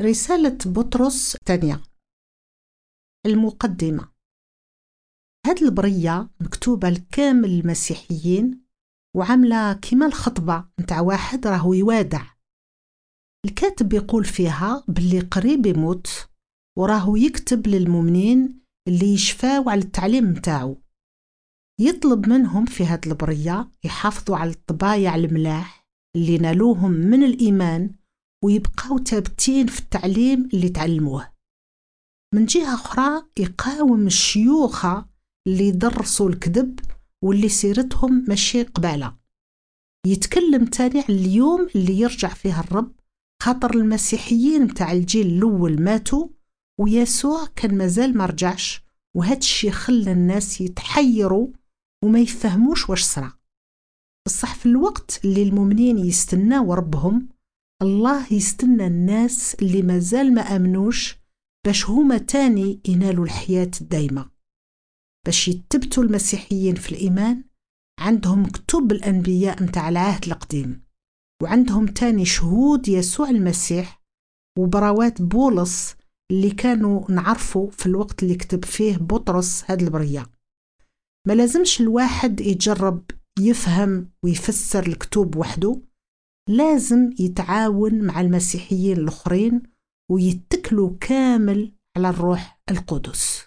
رسالة بطرس الثانية. المقدمة. هاد البرية مكتوبة لكامل المسيحيين وعاملة كما الخطبة متاع واحد راهو يوادع. الكاتب يقول فيها باللي قريب يموت وراهو يكتب للمؤمنين اللي يشفاو على التعليم متاعو، يطلب منهم في هاد البرية يحافظوا على الطبايع الملاح اللي نالوهم من الإيمان ويبقاو ثابتين في التعليم اللي تعلموه. من جهة أخرى يقاوم الشيوخة اللي يدرسوا الكذب واللي سيرتهم ماشي قبالة. يتكلم تاني عن اليوم اللي يرجع فيه الرب، خاطر المسيحيين متاع الجيل الأول ماتوا ويسوع كان مازال ما رجعش، وهادشي خلى الناس يتحيروا وما يفهموش واش صرا. بصح في الوقت اللي المؤمنين يستناو ربهم، الله يستنى الناس اللي مازال ما آمنوش باش هما تاني ينالوا الحياة الدايمة. باش يتبتوا المسيحيين في الإيمان عندهم كتب الأنبياء متاع العهد القديم، وعندهم تاني شهود يسوع المسيح وبراوات بولس اللي كانوا نعرفوا في الوقت اللي كتب فيه بطرس هاد البرية. ما لازمش الواحد يجرب يفهم ويفسر الكتب وحده، لازم يتعاون مع المسيحيين الآخرين ويتكلوا كامل على الروح القدس.